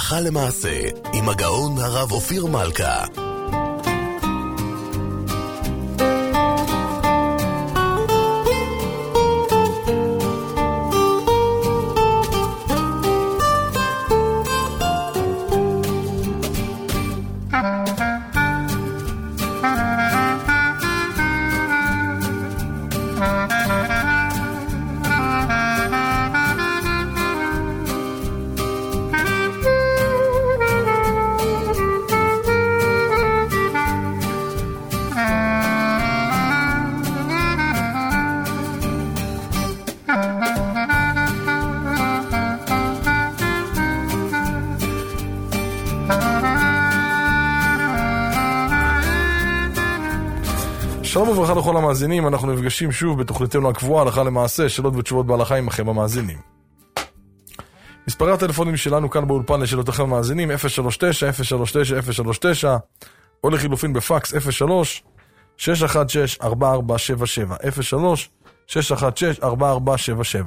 הלכה למעשה עם הגאון הרב אופיר מלכה. שלום וברכה לכל המאזינים, אנחנו נפגשים שוב בתוכניתנו הקבועה הלכה למעשה, שאלות ותשובות בהלכה עמכם המאזינים. מספרי הטלפונים שלנו כאן באולפן לשאלותיכם המאזינים 039-039-039 או לחילופין בפקס 03-616-4477 03-616-4477.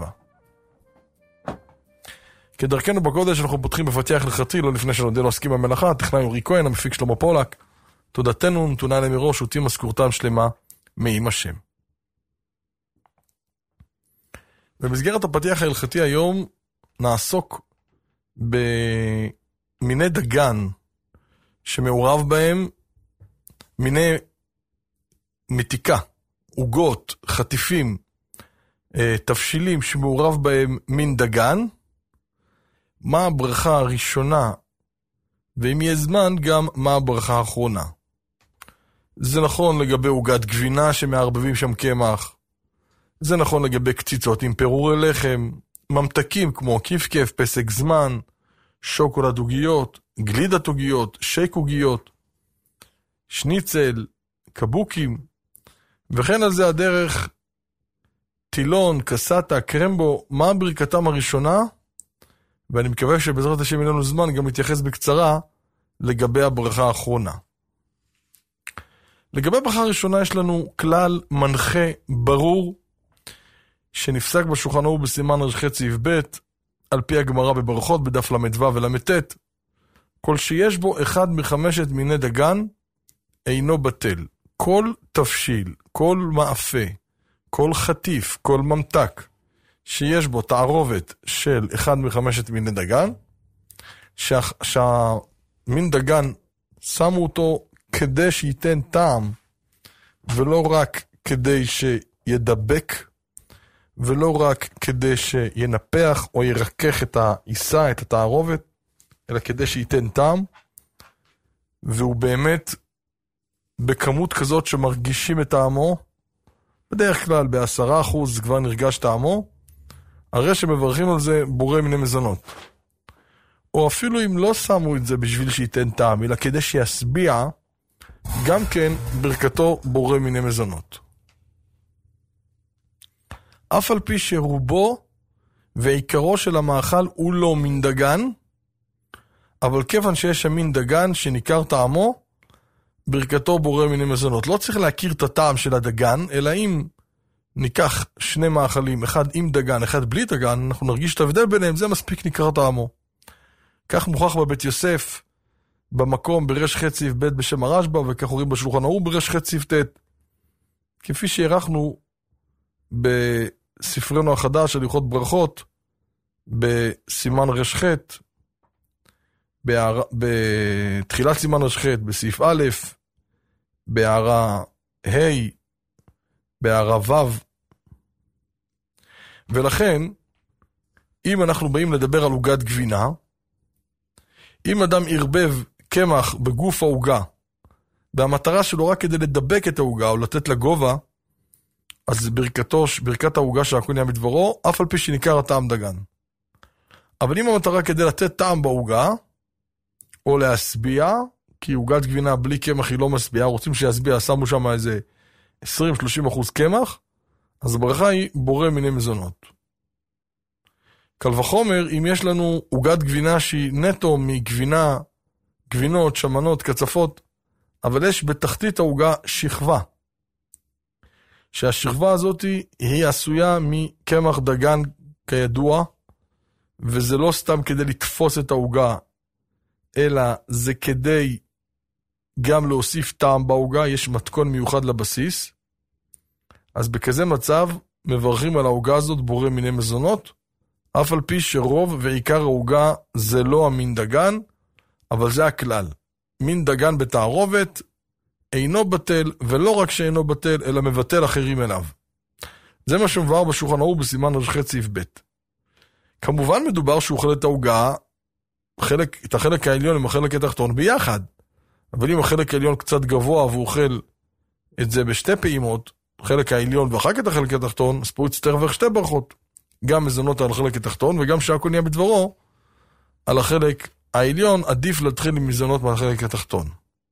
כדרכנו בקודש אנחנו פותחים בפתיח הלכתי, לא לפני שנודה לעוסקים במלאכה, טכנאי אורי כהן, המפיק שלמה פולק. תודתנו נתונה למראש ותהיה משכורתם שלמה מעם השם. במסגרת הפתיח ההלכתי היום נעסוק במיני דגן שמעורב בהם מיני מתיקה, עוגות, חטיפים, תבשילים שמעורב בהם מין דגן. מה הברכה הראשונה, ואם יהיה זמן גם מה הברכה האחרונה. זה נכון לגבי עוגת גבינה שמערבבים שם קמח, זה נכון לגבי קציצות עם פירורי לחם, ממתקים כמו כיף, פסק זמן, שוקולד עוגיות, גלידת עוגיות, שייק עוגיות, שניצל, קבוקים, וכן על זה הדרך טילון, קסטה, קרמבו. מה ברכתם הראשונה? ואני מקווה שבעזרת השם יהיה לנו זמן גם להתייחס בקצרה לגבי הברכה האחרונה. לגבי הברכה הראשונה יש לנו כלל מנחה ברור שנפסק בשולחן ערוך בסימן ר"ח סעיף ב' על פי הגמרא בברכות בדף ל"ו ול"ט. כל שיש בו אחד מחמשת מיני דגן אינו בטל. כל תבשיל, כל מאפה, כל חטיף, כל ממתק שיש בו תערובת של אחד מחמשת מיני דגן, שהמין דגן שמו אותו כדי שייתן טעם, ולא רק כדי שידבק, ולא רק כדי שינפח או ירקח את העיסה, את התערובת, אלא כדי שייתן טעם, והוא באמת בכמות כזאת שמרגישים את טעמו, בדרך כלל ב10% כבר נרגש טעמו, הרי שמברכים על זה בורא מיני מזונות. או אפילו אם לא שמו את זה בשביל שייתן טעם, אלא כדי שיסביע, גם כן ברכתו בורא מיני מזונות. אף על פי שרובו ועיקרו של המאכל הוא לא מין דגן, אבל כיוון שיש שם מין דגן שניכר טעמו, ברכתו בורא מיני מזונות. לא צריך להכיר את הטעם של הדגן, אלא אם ניקח שני מאכלים, אחד עם דגן, אחד בלי דגן, אנחנו נרגיש את ההבדל ביניהם, זה מספיק ניכר טעמו. כך מוכח בבית יוסף, במקום בר"ח סעיף ב' בשם הרשב"א, וכך רואים בשולחן ערוך בר"ח סעיף ט'. כפי שהערכנו בספרנו החדש של הלכות ברכות, בסימן ר"ח, בתחילת סימן ר"ח, בסעיף א', בהערה ה', בהערה ו'. ולכן, אם אנחנו באים לדבר על עוגת גבינה, אם אדם ירבב קמח בגוף העוגה, והמטרה שלו רק כדי לדבק את העוגה או לתת לה גובה, אז ברכת העוגה שהכהן יעמיד דברו, אף על פי שניכר הטעם דגן. אבל אם המטרה כדי לתת טעם בעוגה, או להסביע, כי עוגת גבינה בלי קמח היא לא מסביעה, רוצים שיסביע, שמו שם איזה 20-30% קמח, אז הברכה היא בורא מיני מזונות. קל וחומר, אם יש לנו עוגת גבינה שהיא נטו גבינות, שמנות, קצפות, אבל יש בתחתית העוגה שכבה, שהשכבה הזאת היא עשויה מקמח דגן כידוע, וזה לא סתם כדי לתפוס את העוגה, אלא זה כדי גם להוסיף טעם בעוגה, יש מתכון מיוחד לבסיס. אז בכזה מצב מברכים על העוגה הזאת בורא מיני מזונות, אף על פי שרוב ועיקר העוגה זה לא המין דגן, אבל זה הכלל. מין דגן בתערובת אינו בטל, ולא רק שאינו בטל, אלא מבטל אחרים אליו. זה מה שמבואר בשולחן ערוך בסימן ר"ח סעיף ב'. כמובן מדובר שהוא אוכל את העוגה, את החלק העליון עם החלק התחתון ביחד. אבל אם החלק העליון קצת גבוה והוא אוכל את זה בשתי פעימות, חלק העליון ואחר כך את החלק התחתון, אז פה יצטרך שתי ברכות. גם מזונות על החלק התחתון, וגם שהכל נהיה בדברו, על החלק העליון עדיף להתחיל עם מזונות מהחלק התחתון.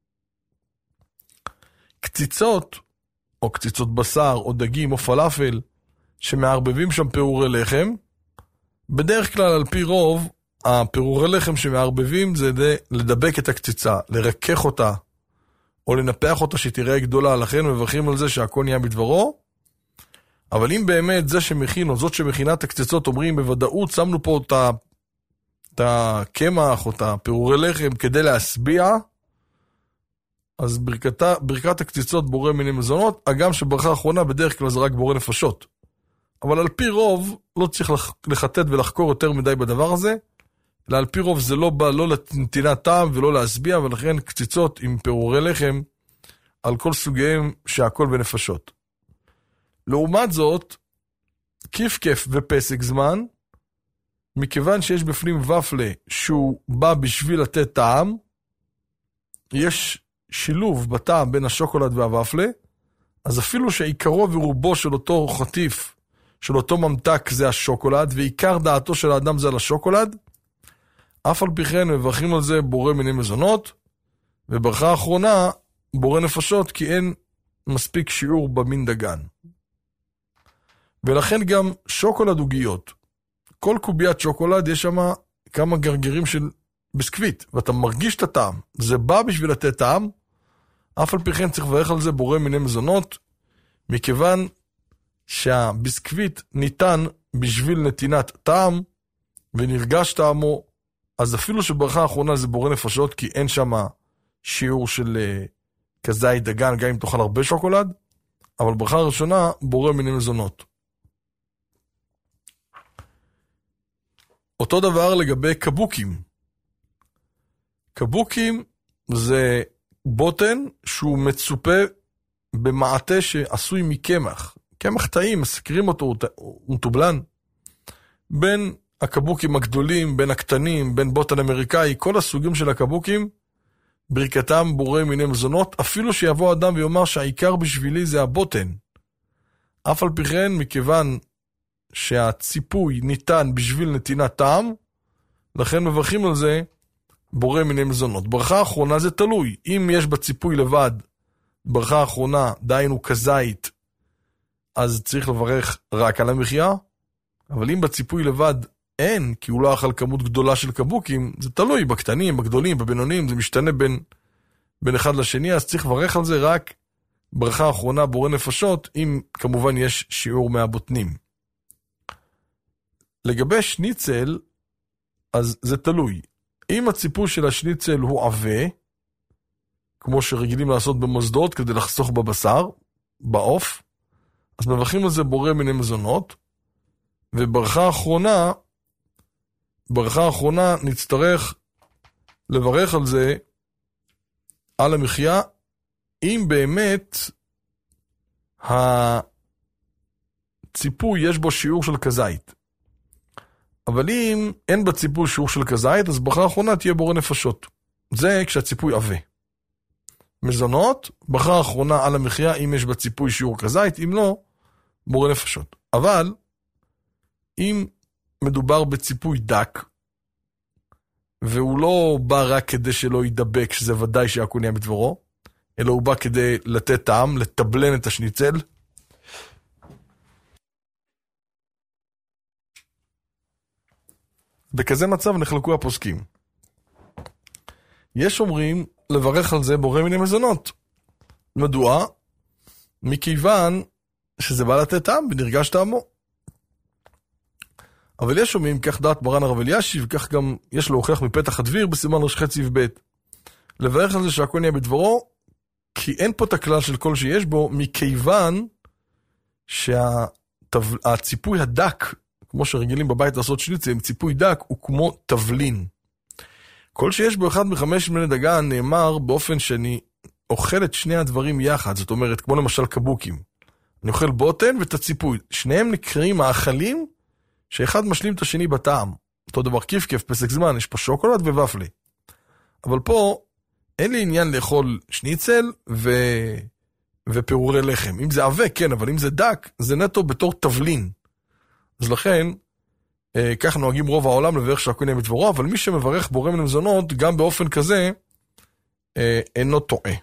קציצות, או קציצות בשר, או דגים, או פלאפל, שמערבבים שם פירורי לחם, בדרך כלל על פי רוב, הפירורי לחם שמערבבים זה לדבק את הקציצה, לרכך אותה, או לנפח אותה שתראה גדולה, לכן מברכים על זה שהכל נהיה בדברו, אבל אם באמת זה שמכין, או זאת שמכינה את הקציצות, אומרים בוודאות, שמנו פה את הקמח, או את הפירורי לחם, כדי להסביע, אז ברכת הקציצות בורא מיני מזונות, הגם שברכה האחרונה בדרך כלל זה רק בורא נפשות. אבל על פי רוב, לא צריך לחטט ולחקור יותר מדי בדבר הזה, אלא על פי רוב זה לא בא לא לנתינת טעם ולא להסביע, ולכן קציצות עם פירורי לחם, על כל סוגיהם שהכל בנפשות. לעומת זאת, כיף ופסק זמן, מכיוון שיש בפנים ופלה שהוא בא בשביל לתת טעם, יש שילוב בטעם בין השוקולד והוופלה, אז אפילו שעיקרו ורובו של אותו חטיף, של אותו ממתק זה השוקולד, ועיקר דעתו של האדם זה על השוקולד, אף על פי כן מברכים על זה בורא מיני מזונות, וברכה האחרונה בורא נפשות, כי אין מספיק שיעור במין דגן. ולכן גם שוקולד עוגיות. כל קוביית שוקולד יש שם כמה גרגירים של ביסקוויט, ואתה מרגיש את הטעם. זה בא בשביל לתת טעם, אף על פי כן צריך לברך על זה בורא מיני מזונות, מכיוון שהביסקוויט ניתן בשביל נתינת טעם, ונרגש טעמו, אז אפילו שברכה האחרונה זה בורא נפשות, כי אין שם שיעור של כזית דגן, גם אם תאכל הרבה שוקולד, אבל ברכה הראשונה בורא מיני מזונות. אותו דבר לגבי קבוקים. קבוקים זה בוטן שהוא מצופה במעטה שעשוי מקמח. קמח טעים, מסקרים אותו, הוא מטובלן. בין הקבוקים הגדולים, בין הקטנים, בין בוטן אמריקאי, כל הסוגים של הקבוקים, ברכתם בורא מיני מזונות, אפילו שיבוא אדם ויאמר שהעיקר בשבילי זה הבוטן. אף על פי כן, מכיוון שהציפוי ניתן בשביל נתינת טעם, לכן מברכים על זה בורא מיני מזונות. ברכה האחרונה זה תלוי. אם יש בציפוי לבד, ברכה האחרונה, דהיינו כזית, אז צריך לברך רק על המחיה, אבל אם בציפוי לבד אין, כי הוא לא אכל כמות גדולה של קבוקים, זה תלוי בקטנים, בגדולים, בבינונים, זה משתנה בין אחד לשני, אז צריך לברך על זה רק ברכה האחרונה בורא נפשות, אם כמובן יש שיעור מהבוטנים. לגבי שניצל, אז זה תלוי. אם הציפוי של השניצל הוא עבה, כמו שרגילים לעשות במוסדות כדי לחסוך בבשר, בעוף, אז מברכים על זה בורא מיני מזונות, וברכה האחרונה נצטרך לברך על זה, על המחיה, אם באמת הציפוי יש בו שיעור של כזית. אבל אם אין בציפוי שיעור של כזית, אז ברכה האחרונה תהיה בורא נפשות. זה כשהציפוי עבה. מזונות, ברכה האחרונה על המחיה, אם יש בציפוי שיעור כזית, אם לא, בורא נפשות. אבל אם מדובר בציפוי דק, והוא לא בא רק כדי שלא ידבק, שזה ודאי שהכל נהיה בדברו, אלא הוא בא כדי לתת טעם, לטבלן את השניצל, בכזה מצב נחלקו הפוסקים. יש אומרים לברך על זה בורא מיני מזונות. מדוע? מכיוון שזה בא לתת טעם ונרגש טעמו. אבל יש אומרים, כך דעת מרן הרב אלישיב, וכך גם יש להוכיח מפתח הדביר בסימן רשחץ י"ב. לברך על זה שהכל נהיה בדברו, כי אין פה את הכלל של כל שיש בו, מכיוון שהציפוי הדק, כמו שרגילים בבית לעשות שניצל, עם ציפוי דק, הוא כמו תבלין. כל שיש בו אחד מחמש מיני דגן נאמר באופן שאני אוכל את שני הדברים יחד, זאת אומרת, כמו למשל קבוקים. אני אוכל בוטן ואת הציפוי. שניהם נקראים מאכלים שאחד משלים את השני בטעם. אותו דבר כיף, פסק זמן, יש פה שוקולד וופלי. אבל פה אין לי עניין לאכול שניצל ופירורי לחם. אם זה עבה, כן, אבל אם זה דק, זה נטו בתור תבלין. אז לכן, כך נוהגים רוב העולם לברך שהכל נהיה בדברו, אבל מי שמברך בורא מן המזונות, גם באופן כזה, אינו טועה.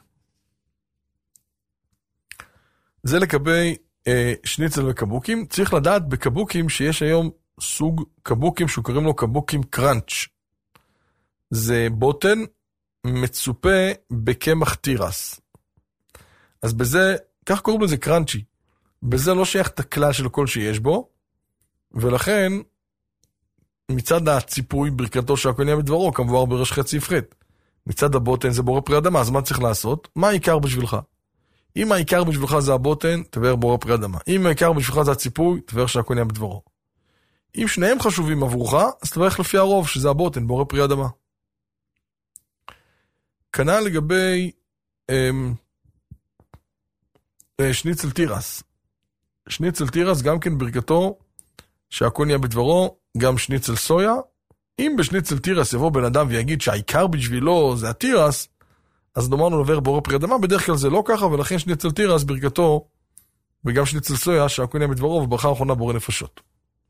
זה לגבי שניצל וקבוקים. צריך לדעת בקבוקים שיש היום סוג קבוקים שקוראים לו קבוקים קראנץ'. זה בוטן מצופה בקמח תירס. אז בזה, כך קוראים לזה קראנצ'י. בזה לא שייך את הכלל של כל שיש בו, ולכן מצד הציפוי ברכתו שהכל נהיה בדברו, כמובן בראש חצי יפחת. מצד הבוטן זה בורא פרי אדמה, אז מה צריך לעשות? מה העיקר בשבילך? אם העיקר בשבילך זה הבוטן, תברך בורא פרי אדמה. אם העיקר בשבילך זה הציפוי, תברך שהכל נהיה בדברו. אם שניהם חשובים עבורך, אז תברך לפי הרוב, שזה הבוטן, בורא פרי אדמה. כנ"ל לגבי שניצל תירס. שניצל תירס גם כן ברכתו שהכל נהיה בדברו, גם שניצל סויה. אם בשניצל תירס יבוא בן אדם ויגיד שהעיקר בשבילו זה התירס, אז נאמרנו לברך בורא פרי אדמה, בדרך כלל זה לא ככה, ולכן שניצל תירס ברכתו, וגם שניצל סויה שהכל נהיה בדברו, וברכה האחרונה בורא נפשות.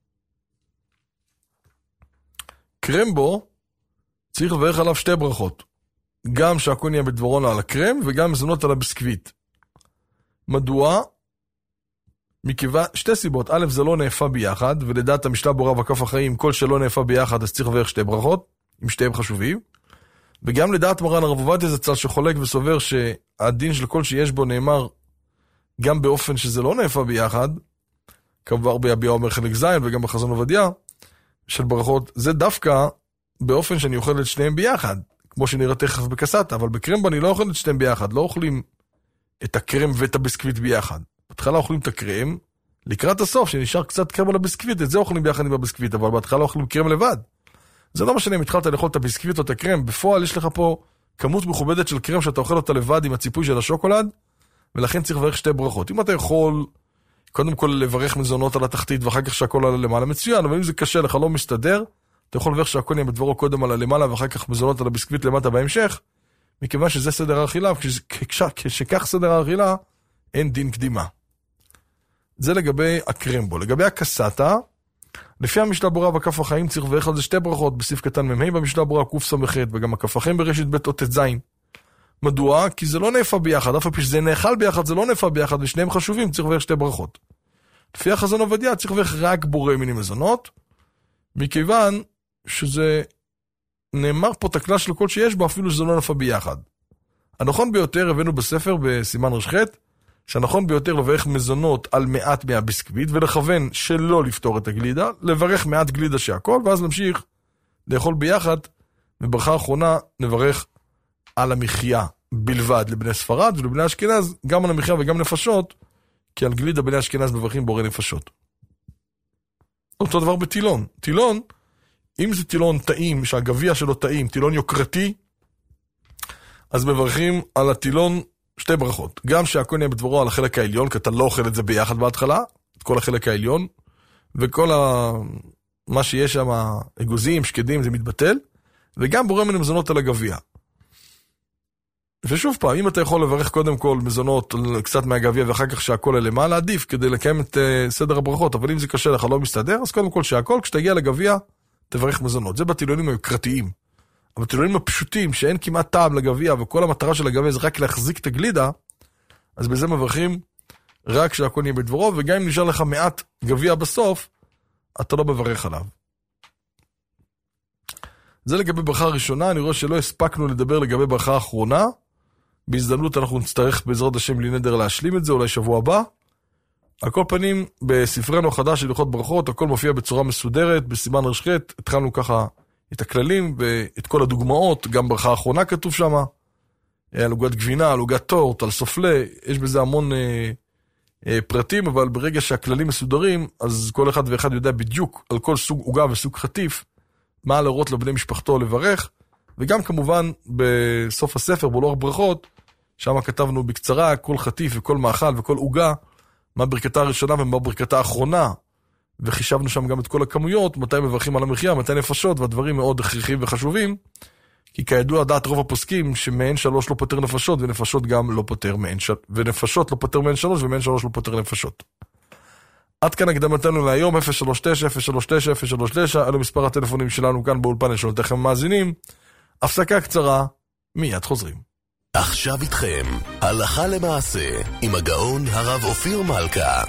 קרמבו, צריך לברך עליו שתי ברכות. גם שהכל נהיה בדברו על הקרם, וגם מזונות על הביסקוויט. מדוע? מכיוון, שתי סיבות. א', זה לא נאפה ביחד, ולדעת המשנה ברורה בכף החיים, כל שלא נאפה ביחד, אז צריך לברך שתי ברכות, עם שתיהם חשובים. וגם לדעת מרן הרב עובדיה זצ"ל שחולק וסובר שהדין של כל שיש בו נאמר, גם באופן שזה לא נאפה ביחד, כבר ביביע אומר חלק זין, וגם בחזון עובדיה, של ברכות, זה דווקא באופן שאני אוכל את שניהם ביחד, כמו שנראה תכף בקסטה, אבל בקרמבו אני לא אוכל את שניהם ביחד, לא אוכלים את הקרם ואת הביסקוויט ביחד. בהתחלה אוכלים את הקרם, לקראת הסוף, שנשאר קצת קרם על הביסקוויט, את זה אוכלים ביחד עם הביסקוויט, אבל בהתחלה אוכלים קרם לבד. זה לא משנה אם התחלת לאכול את הביסקוויט או את הקרם, בפועל יש לך פה כמות מכובדת של קרם שאתה אוכל אותה לבד עם הציפוי של השוקולד, ולכן צריך לברך שתי ברכות. אם אתה יכול, קודם כל לברך מזונות על התחתית, ואחר כך שהכל על למעלה מצוין, אבל אם זה קשה לך, לא מסתדר, אתה יכול לברך שהכל נהיה בדברו קודם על למעלה, ואחר כך מזונות על הביסקוויט למטה בהמשך, מכיוון שזה סדר האכילה, כשכך סדר האכילה, אין דין קדימה. זה לגבי הקרמבו. לגבי הקסטה, לפי המשנה ברורה בכף החיים צריך לברך על זה שתי ברכות, בסעיף קטן מ"ה במשנה ברורה קס"ח, וגם הכף החיים בראשית ב' או ט"ז. מדוע? כי זה לא נאפה ביחד, אף על פי שזה נאכל ביחד, זה לא נאפה ביחד, ושניהם חשובים, צריך לברך שתי ברכות. לפי החזון עובדיה, צריך לברך רק בורא מיני מזונות, מכיוון שזה נאמר פה את הכלל של כל שיש בו, אפילו שזה לא נאפה ביחד. הנכון ביותר הבאנו בספר בסימן רש"ח, שהנכון ביותר לברך מזונות על מעט מהביסקוויט, ולכוון שלא לפתור את הגלידה, לברך מעט גלידה שהכל, ואז נמשיך לאכול ביחד, וברכה האחרונה נברך על המחיה בלבד לבני ספרד, ולבני אשכנז גם על המחיה וגם נפשות, כי על גלידה בני אשכנז מברכים בורא נפשות. אותו דבר בטילון. טילון, אם זה טילון טעים, שהגביע שלו טעים, טילון יוקרתי, אז מברכים על הטילון שתי ברכות. גם שהכל נהיה בדברו על החלק העליון, כי אתה לא אוכל את זה ביחד בהתחלה, את כל החלק העליון, וכל מה שיש שם, אגוזים, שקדים, זה מתבטל, וגם בורא מן מזונות על הגביע. ושוב פעם, אם אתה יכול לברך קודם כל מזונות קצת מהגביע, ואחר כך שהכל למעלה, עדיף כדי לקיים את סדר הברכות, אבל אם זה קשה לך, לא מסתדר, אז קודם כל שהכל, כשתגיע לגביע, תברך מזונות. זה בטילונים היוקרתיים. אבל בטילונים הפשוטים, שאין כמעט טעם לגביע, וכל המטרה של הגביע זה רק להחזיק את הגלידה, אז בזה מברכים רק שהכל נהיה בדברו, וגם אם נשאר לך מעט גביע בסוף, אתה לא מברך עליו. זה לגבי ברכה הראשונה, אני רואה שלא הספקנו לדבר לגבי ברכה האחרונה, בהזדמנות אנחנו נצטרך בעזרת השם בלי נדר להשלים את זה, אולי שבוע הבא. על כל פנים, בספרנו החדש של הלכות ברכות, הכל מופיע בצורה מסודרת, בסימן רש"ח, התחלנו ככה את הכללים ואת כל הדוגמאות, גם ברכה האחרונה כתוב שם, על עוגת גבינה, על עוגת טורט, על סופלה, יש בזה המון פרטים, אבל ברגע שהכללים מסודרים, אז כל אחד ואחד יודע בדיוק על כל סוג עוגה וסוג חטיף, מה להורות לבני משפחתו לברך, וגם כמובן בסוף הספר, בלוח ברכות, שם כתבנו בקצרה כל חטיף וכל מאכל וכל עוגה, מה ברכתה הראשונה ומה ברכתה האחרונה, וחישבנו שם גם את כל הכמויות, מתי מברכים על המחיה, מתי נפשות, והדברים מאוד הכרחיים וחשובים, כי כידוע דעת רוב הפוסקים, שמעין 3 לא פותר נפשות, ונפשות גם לא פותר מעין 3, ונפשות לא פותר מעין 3, ומעין 3 לא פותר נפשות. עד כאן הקדמתנו להיום, 039-039-039, אלו מספר הטלפונים שלנו כאן באולפן לשאלותיכם מאזינים. הפסקה קצרה, מיד חוזרים. עכשיו איתכם, הלכה למעשה, עם הגאון הרב אופיר מלכה.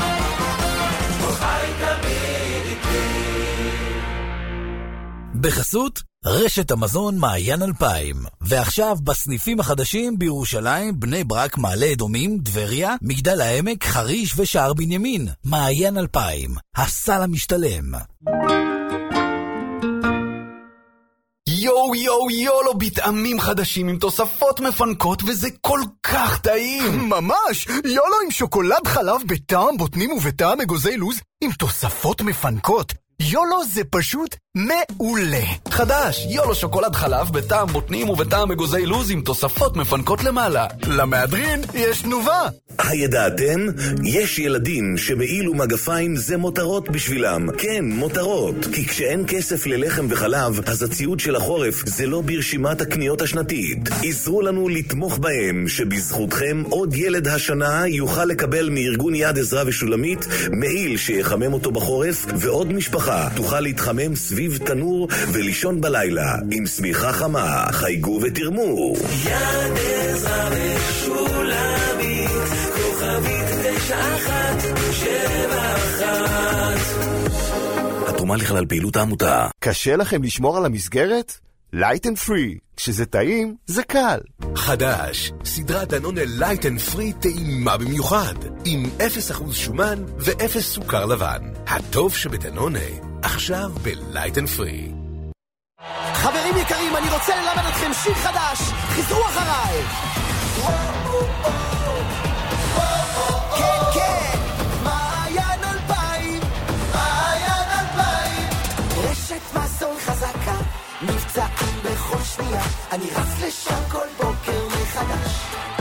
בחסות רשת המזון מעיין 2000, ועכשיו בסניפים החדשים בירושלים, בני ברק, מעלה אדומים, דבריה, מגדל העמק, חריש ושער בנימין. מעיין 2000, הסל המשתלם. יו יו יולו, בטעמים חדשים עם תוספות מפנקות, וזה כל כך טעים. ממש, יולו עם שוקולד חלב בטעם בוטנים ובטעם אגוזי לוז עם תוספות מפנקות. יולו זה פשוט מעולה. חדש, יולו שוקולד חלב בטעם בוטנים ובטעם אגוזי לוז עם תוספות מפנקות למעלה. למהדרין יש תנובה. הידעתם? יש ילדים שמעיל ומגפיים זה מותרות בשבילם. כן, מותרות. כי כשאין כסף ללחם וחלב, אז הציוד של החורף זה לא ברשימת הקניות השנתית. עזרו לנו לתמוך בהם, שבזכותכם עוד ילד השנה יוכל לקבל מארגון יד עזרה ושולמית מעיל שיחמם אותו בחורף, ועוד משפחה תוכל להתחמם סביב תנור ולישון בלילה עם סמיכה חמה. חייגו ותרמו. יד עזרה ושולמית, כוכבית 9171. התרומה לכלל פעילות העמותה. קשה לכם לשמור על המסגרת? Light and Free. כשזה טעים, זה קל. חדש, סדרת דנונה Light and Free טעימה במיוחד, עם 0% שומן ו0 סוכר לבן. הטוב שבדנונה, עכשיו ב-Light and Free. חברים יקרים, אני רוצה ללמד אתכם שיר חדש. חזרו אחריי. כן, כן, מעיין 2000, מעיין 2000. רשת מזון חזקה, מבצעים בכל שנייה, אני רץ לשם כל בוקר מחדש.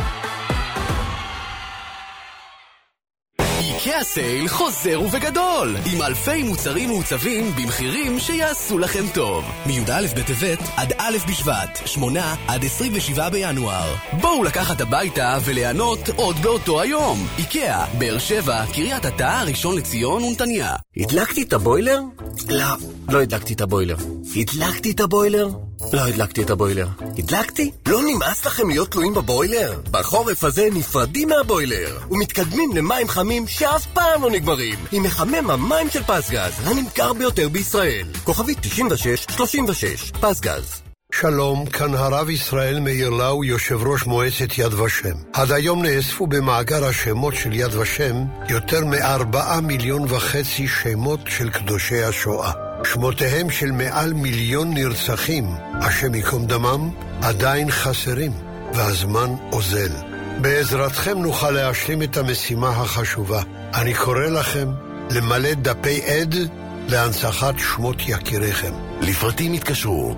איקאה סייל חוזר ובגדול, עם אלפי מוצרים מעוצבים במחירים שיעשו לכם טוב. מי"א בטבת עד א' בשבט, 8 עד 27 בינואר. בואו לקחת הביתה וליהנות עוד באותו היום. איקאה, באר שבע, קריית אתא, ראשון לציון ונתניה. הדלקתי את הבוילר? לא הדלקתי את הבוילר. הדלקתי את הבוילר? לא הדלקתי את הבוילר. הדלקתי? לא נמאס לכם להיות תלויים בבוילר? בחורף הזה נפרדים מהבוילר ומתקדמים למים חמים שאף פעם לא נגמרים עם מחמם המים של פסגז, הנמכר ביותר בישראל. כוכבית 9636, פסגז. שלום, כאן הרב ישראל מאיר לאו, יושב ראש מועצת יד ושם. עד היום נאספו במאגר השמות של יד ושם יותר מ4.5 מיליון שמות של קדושי השואה. שמותיהם של מעל 1 מיליון נרצחים, השם יקום דמם, עדיין חסרים, והזמן אוזל. בעזרתכם נוכל להשלים את המשימה החשובה. אני קורא לכם למלא דפי עד להנצחת שמות יקיריכם. לפרטים התקשרו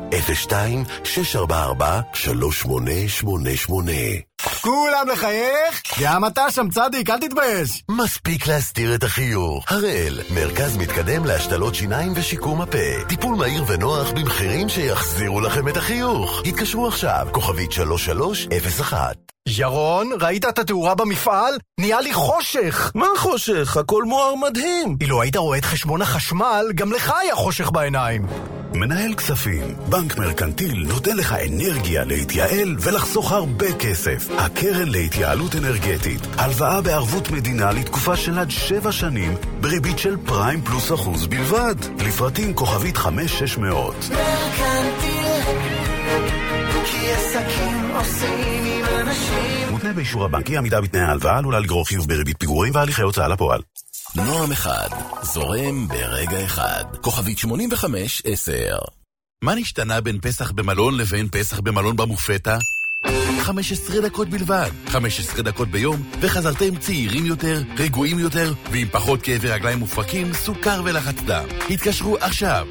02-644-3888. כולם לחייך? גם אתה שם צדיק, אל תתבייש. מספיק להסתיר את החיוך. הראל, מרכז מתקדם להשתלות שיניים ושיקום הפה. טיפול מהיר ונוח במחירים שיחזירו לכם את החיוך. התקשרו עכשיו, כוכבית 3301. ירון, ראית את התאורה במפעל? נהיה לי חושך. מה חושך? הכל מואר מדהים. אילו היית רואה את חשבון החשמל, גם לך היה חושך בעיניים. מנהל כספים, בנק מרקנטיל נותן לך אנרגיה להתייעל ולחסוך הרבה כסף. הקרן להתייעלות אנרגטית, הלוואה בערבות מדינה לתקופה של עד 7 שנים, בריבית של פריים פלוס 1% בלבד. לפרטים כוכבית 5600. מרקנטיל, כי עסקים עושים עם אנשים. מותנה לאישור הבנקי, עמידה בתנאי ההלוואה עלולה לגרור חיוב בריבית פיגורים והליכי הוצאה לפועל. נועם אחד, זורם ברגע אחד. כוכבית 8510. מה נשתנה בין פסח במלון לבין פסח במלון במופתה? 15 דקות בלבד. 15 דקות ביום, וחזרתם צעירים יותר, רגועים יותר, ועם פחות כאבי רגליים מופרקים, סוכר ולחץ דם. התקשרו עכשיו,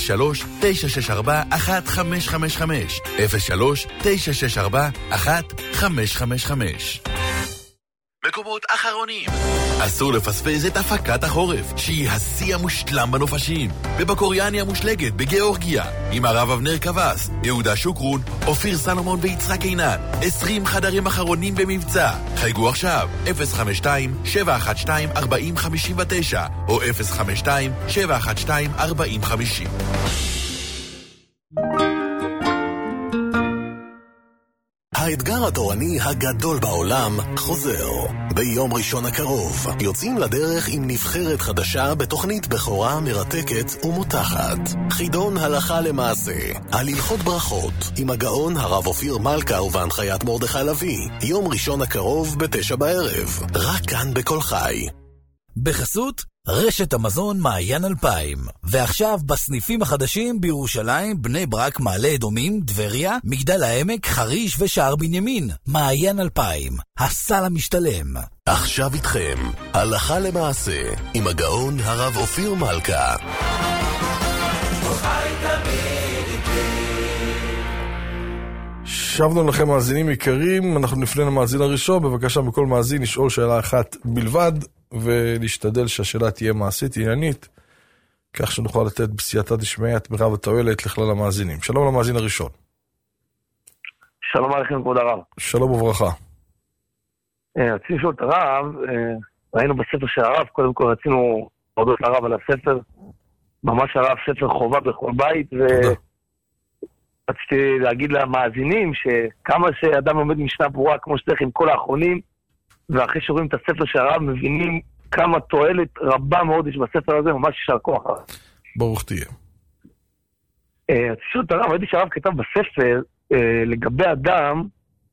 03-964-1555. 03-964-1555. מקומות אחרונים. אסור לפספס את הפקת החורף, שהיא השיא המושלם בנופשים. בבקוריאני המושלגת בגיאורגיה, עם הרב אבנר קבס, יהודה שוקרון, אופיר סלומון ויצחק עינן. 20 חדרים אחרונים במבצע. חייגו עכשיו, 052-712-4059, או 052-712-4050. האתגר התורני הגדול בעולם חוזר. ביום ראשון הקרוב יוצאים לדרך עם נבחרת חדשה בתוכנית בכורה מרתקת ומותחת. חידון הלכה למעשה על הלכות ברכות עם הגאון הרב אופיר מלכה ובהנחיית מרדכי לוי. יום ראשון הקרוב ב9 בערב, רק כאן בכל חי. בחסות רשת המזון מעיין 2000, ועכשיו בסניפים החדשים בירושלים, בני ברק, מעלה אדומים, דבריה, מגדל העמק, חריש ושער בנימין. מעיין 2000, הסל המשתלם. עכשיו איתכם הלכה למעשה עם הגאון הרב אופיר מלכה. שבנו לכם מאזינים יקרים, אנחנו נפנה למאזין הראשון. בבקשה מכל מאזין לשאול שאלה אחת בלבד, ולהשתדל שהשאלה תהיה מעשית, עניינית, כך שנוכל לתת בסייעתא דשמיא את מרב התועלת לכלל המאזינים. שלום למאזין הראשון. שלום עליכם כבוד הרב. שלום וברכה. רצינו לשאול את הרב, ראינו בספר של הרב, קודם כל רצינו להודות לרב על הספר, ממש הרב ספר חובה בכל בית, ורציתי להגיד למאזינים שכמה שאדם לומד משנה ברורה כמו שצריך עם כל האחרונים, ואחרי שרואים את הספר של הרב מבינים כמה תועלת רבה מאוד יש בספר הזה, ממש יישר כוח הרב. ברוך תהיה. תשאול את הרב, ראיתי שהרב כתב בספר לגבי אדם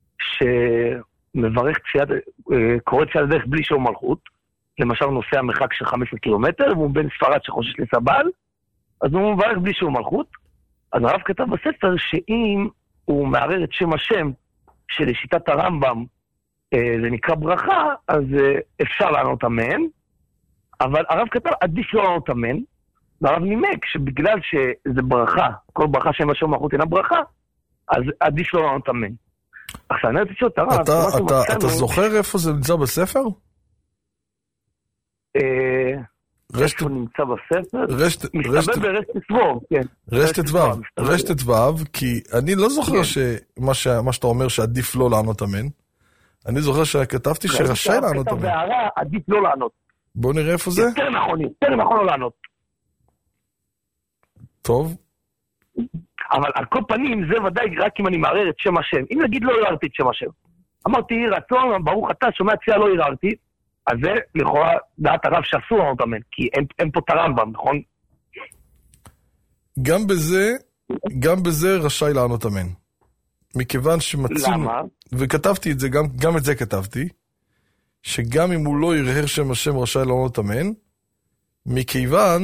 שמברך קורא תפילת הדרך בלי שאור מלכות, למשל הוא נוסע מרחק של 15 קילומטר, והוא בן ספרד שחושש לסבל, אז הוא מברך בלי שאור מלכות. אז הרב כתב בספר שאם הוא מערער את שם השם שלשיטת הרמב"ם זה נקרא ברכה, אז אפשר לענות אמן, אבל הרב כתב עדיף לא לענות אמן, והרב נימק שבגלל שזה ברכה, כל ברכה שם השם מלכות אינה ברכה, אז עדיף לא לענות אמן. עכשיו אני רוצה לשאול את הרב, אתה זוכר איפה זה נמצא בספר? איפה נמצא בספר? מסתבר ברשת וו, כן. רשת וו, כי אני לא זוכר מה שאתה אומר שעדיף לא לענות אמן, אני זוכר שכתבתי שרשאי לענות אמן. בהערה, עדיף לא לענות. בוא נראה איפה זה. יותר נכון לא לענות. טוב. אבל על כל פנים זה ודאי רק אם אני מערער את שם השם. אם נגיד לא ערערתי את שם השם. אמרתי רצון, ברוך אתה, שומע תפילה לא ערערתי, אז זה לכאורה דעת הרב שאסור לענות אמן, כי אין פה את הרמב"ם, נכון? גם בזה רשאי לענות אמן. מכיוון שמצינו, למה? וכתבתי את זה, גם את זה כתבתי, שגם אם הוא לא ירהר שם השם רשאי לענות אמן, מכיוון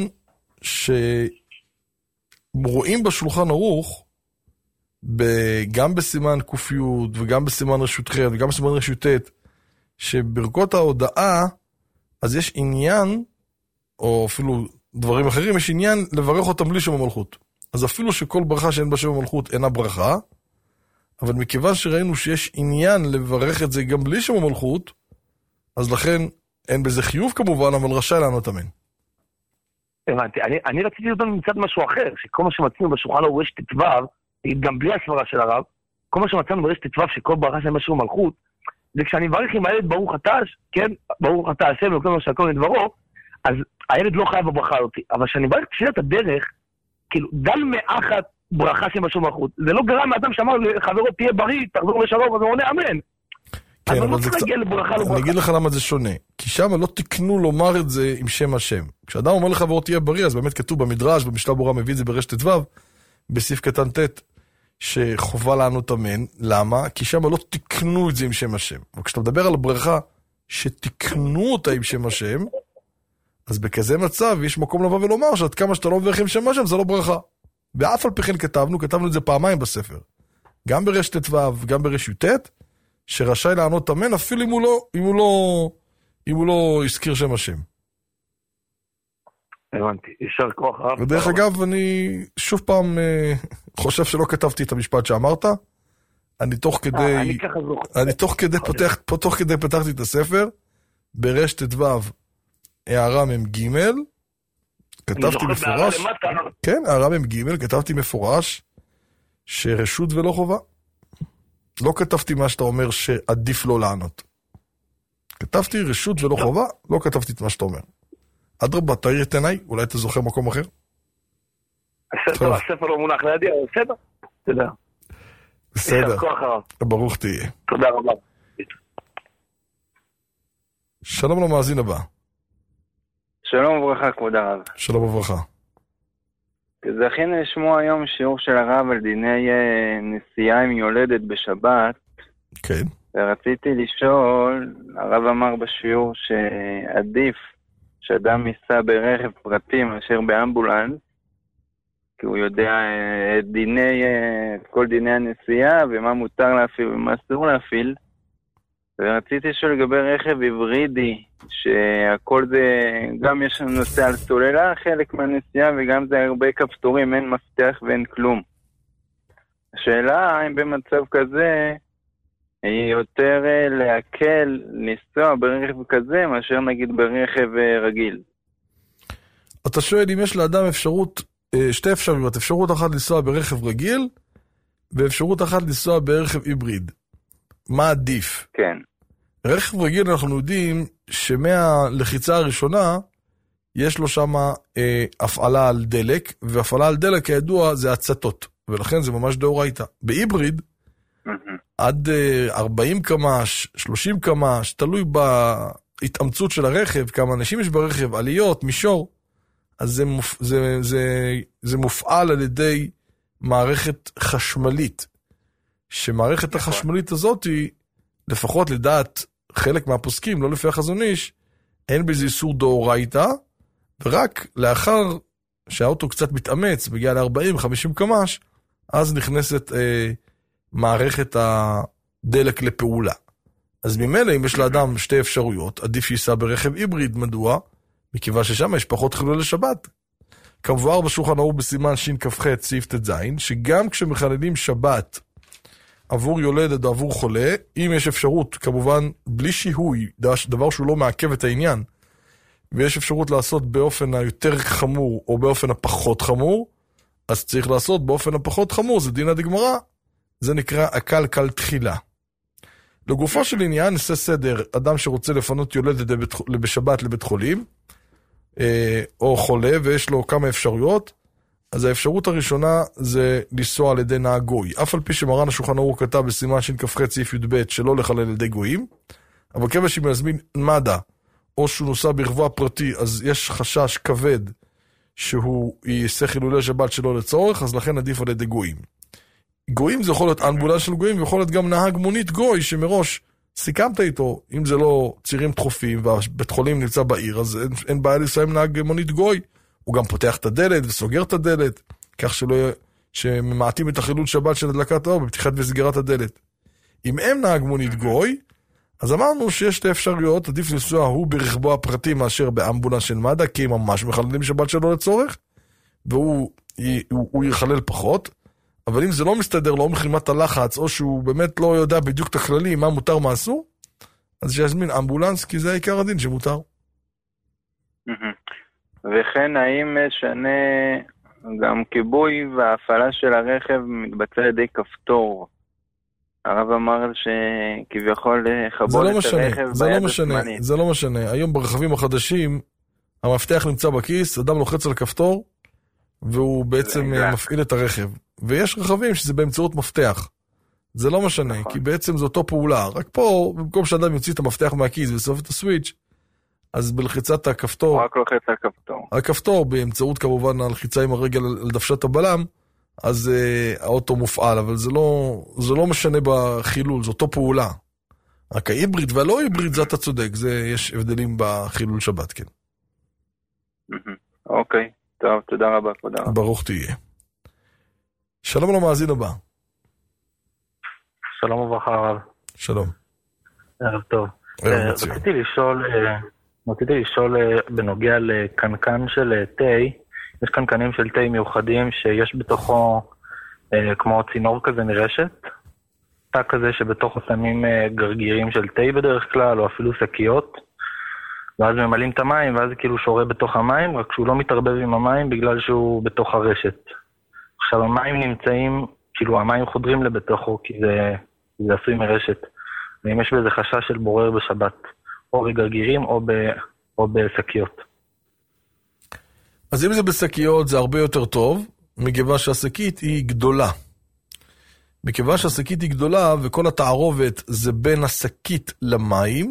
שרואים בשולחן ערוך, גם בסימן קופיות וגם בסימן רשות ח' וגם בסימן רשות ט', שברכות ההודעה, אז יש עניין, או אפילו דברים אחרים, יש עניין לברך אותם בלי שם המלכות. אז אפילו שכל ברכה שאין בה שם המלכות אינה ברכה, אבל מכיוון שראינו שיש עניין לברך את זה גם בלי שם המלכות, אז לכן אין בזה חיוב כמובן, אבל רשאי לענות אמן. הבנתי, אני רציתי לדעת מצד משהו אחר, שכל מה שמצאנו בשולחן ערוך יש ט"ו, גם בלי הסברה של הרב, כל מה שמצאנו ברשת ט"ו שכל ברכה שאין בה שם המלכות, זה כשאני מברך עם הילד ברוך אתה, כן, ברוך אתה השם, וכל מה שהכל מדברו, אז הילד לא חייב בברכה אותי, אבל כשאני מברך תפילת הדרך, כאילו, דל מאחת ברכה שם בשום מלכות. זה לא גרם מאדם שאמר לחברו תהיה בריא, תחזור לשלום, אז הוא עונה אמן. כן, אבל זה קצת... אני אגיד לך למה זה שונה. כי שם לא תקנו לומר את זה עם שם השם. כשאדם אומר לחברו תהיה בריא, אז באמת כתוב במדרש, במשנה ברורה מביא את זה ברשת ו', בסעיף קטן ט', שחובה לענות אמן. למה? כי שם לא תקנו את זה עם שם השם. וכשאתה מדבר על ברכה שתקנו אותה עם שם השם, אז בכזה מצב יש מקום לבוא ולומר שעד כמה שאתה לא מברך עם שם השם זה לא ברכה. ואף על פי כן כתבנו את זה פעמיים בספר. גם ברשת ו' וגם ברשת י', שרשאי לענות אמן אפילו אם הוא לא הזכיר שם השם. הבנתי, ישר כוח רב. ודרך אגב, אני שוב פעם חושב שלא כתבתי את המשפט שאמרת. אני תוך כדי פתחתי את הספר, ברשת ו' הערה מ"ג, כתבתי מפורש, כן, הערה מ"ג, כתבתי מפורש, שרשות ולא חובה. לא כתבתי מה שאתה אומר שעדיף לא לענות. כתבתי רשות ולא חובה, לא כתבתי את מה שאתה אומר. אדרבה, תאיר את עיניי, אולי אתה זוכר מקום אחר? הספר לא מונח לידי, אבל בסדר, תודה. בסדר, ברוך תהיה. תודה רבה. שלום למאזין הבא. שלום וברכה, כבוד הרב. שלום וברכה. זכינו לשמוע היום שיעור של הרב על דיני נסיעה עם יולדת בשבת. כן. ורציתי לשאול, הרב אמר בשיעור שעדיף שאדם ייסע ברכב פרטי מאשר באמבולנס, כי הוא יודע כל דיני הנסיעה ומה מותר להפעיל ומה אסור להפעיל. ורציתי לשאול לגבי רכב היברידי, שהכל זה, גם יש לנו נוסע על סוללה, חלק מהנסיעה, וגם זה הרבה כפתורים, אין מפתח ואין כלום. השאלה, האם במצב כזה, היא יותר להקל לנסוע ברכב כזה, מאשר נגיד ברכב רגיל. אתה שואל אם יש לאדם אפשרות, שתי אפשרויות, אפשרות אחת לנסוע ברכב רגיל, ואפשרות אחת לנסוע ברכב היבריד. מה עדיף? כן. רכב רגיל אנחנו יודעים שמהלחיצה הראשונה יש לו שם הפעלה על דלק, והפעלה על דלק כידוע זה הצתות, ולכן זה ממש דאורייתא. בהיבריד, עד 40 קמ"ש, 30 קמ"ש, תלוי בהתאמצות של הרכב, כמה אנשים יש ברכב, עליות, מישור, אז זה מופעל על ידי מערכת חשמלית. שמערכת החשמלית הזאת היא, לפחות לדעת חלק מהפוסקים, לא לפי החזון איש, אין בזה איסור דאורייתא, ורק לאחר שהאוטו קצת מתאמץ, בגיע ל-40-50 קמ"ש, אז נכנסת מערכת הדלק לפעולה. אז ממילא, אם יש לאדם שתי אפשרויות, עדיף שיסע ברכב היבריד, מדוע? מכיוון ששם יש פחות חילול לשבת. כמובן בשולחן ערוך בסימן שכ"ח סעיף ט"ז, שגם כשמחללים שבת עבור יולדת או עבור חולה, אם יש אפשרות, כמובן בלי שיהוי, דבר שהוא לא מעכב את העניין, ויש אפשרות לעשות באופן היותר חמור או באופן הפחות חמור, אז צריך לעשות באופן הפחות חמור, זה דינא דגמרא, זה נקרא אקל קל תחילה. לגופו של עניין, נעשה סדר, אדם שרוצה לפנות יולדת בשבת לבית חולים, או חולה, ויש לו כמה אפשרויות, אז האפשרות הראשונה זה לנסוע על ידי נהג גוי. אף על פי שמרן השולחן ערוך כתב בסימן שכ"ח סעיף י"ב שלא לחלל על ידי גויים, אבל כיוון שאם יזמין מד"א, או שהוא נוסע ברכבו הפרטי, אז יש חשש כבד שהוא יעשה חילולי שבת שלא לצורך, אז לכן עדיף על ידי גויים. גויים זה יכול להיות אמבולנס של גויים, ויכול להיות גם נהג מונית גוי, שמראש סיכמת איתו, אם זה לא צירים דחופים, והבית חולים נמצא בעיר, אז אין בעיה לנסוע עם נהג מונית גוי, הוא גם פותח את הדלת וסוגר את הדלת, כך שממעטים את החילול שבת של הדלקת האור, בפתיחת וסגירת הדלת. אם אין נהג מונית גוי, אז אמרנו שיש שתי אפשרויות, עדיף לנסוע הוא ברכבו הפרטי מאשר באמבולנס של מד"א, כי הם ממש מחללים שבת שלו לצורך, והוא יחלל פחות, אבל אם זה לא מסתדר לו מחימת הלחץ, או שהוא באמת לא יודע בדיוק את הכללים, מה מותר מה אסור, אז שיזמין אמבולנס, כי זה העיקר הדין שמותר. וכן האם משנה גם כיבוי וההפעלה של הרכב מתבצע על ידי כפתור? הרב אמר שכביכול לכבות את הרכב ביד השמאלית. זה לא משנה. היום ברכבים החדשים, המפתח נמצא בכיס, אדם לוחץ על כפתור, והוא בעצם מפעיל את הרכב. ויש רכבים שזה באמצעות מפתח. זה לא משנה, כי בעצם זו אותו פעולה. רק פה, במקום שאדם יוציא את המפתח מהכיס וסוף את הסוויץ', אז בלחיצת הכפתור, רק לוחץ על הכפתור. הכפתור, באמצעות כמובן הלחיצה עם הרגל על דוושת הבלם, אז האוטו מופעל, אבל זה לא משנה בחילול, זו אותו פעולה. רק ההיבריד והלא היבריד, זה אתה צודק, יש הבדלים בחילול שבת, כן. אוקיי, טוב, תודה רבה, תודה רבה. ברוך תהיה. שלום למאזין הבא. שלום וברכה הרב. שלום. ערב טוב. רציתי לשאול בנוגע לקנקן של תה. יש קנקנים של תה מיוחדים שיש בתוכו כמו צינור כזה מרשת. תא כזה שבתוכו שמים גרגירים של תה בדרך כלל, או אפילו שקיות. ואז ממלאים את המים, ואז זה כאילו שורה בתוך המים, רק שהוא לא מתערבב עם המים בגלל שהוא בתוך הרשת. עכשיו המים נמצאים, כאילו המים חודרים לבתוכו, כי זה עשוי מרשת. ואם יש בזה חשש של בורר בשבת, או בגרגירים או בשקיות. אז אם זה בשקיות זה הרבה יותר טוב, מכיוון שהשקית היא גדולה. מכיוון שהשקית היא גדולה וכל התערובת זה בין השקית למים,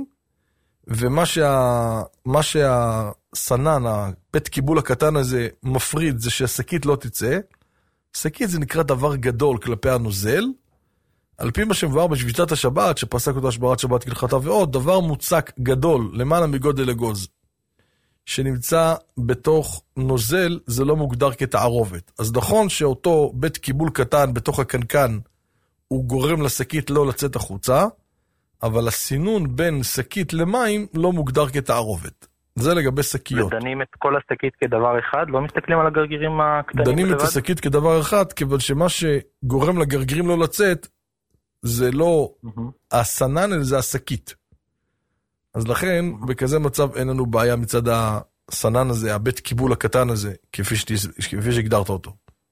ומה שהסנן, הבית קיבול הקטן הזה מפריד זה שהשקית לא תצא. שקית זה נקרא דבר גדול כלפי הנוזל, על פי מה שמבואר בשביתת השבת, שפסק אותה השברת שבת כהלכתה ועוד, דבר מוצק גדול, למעלה מגודל אגוז, שנמצא בתוך נוזל, זה לא מוגדר כתערובת. אז נכון שאותו בית קיבול קטן בתוך הקנקן, הוא גורם לשקית לא לצאת החוצה, אבל הסינון בין שקית למים לא מוגדר כתערובת. זה לגבי שקיות. ודנים את כל השקית כדבר אחד? לא מסתכלים על הגרגירים הקטנים? דנים את השקית כדבר אחד, כיוון שמה שגורם לגרגירים לא לצאת, זה לא הסנן, אלא זה השקית. אז לכן, בכזה מצב אין לנו בעיה מצד הסנן הזה, הבית קיבול הקטן הזה, כפי שהגדרת אותו.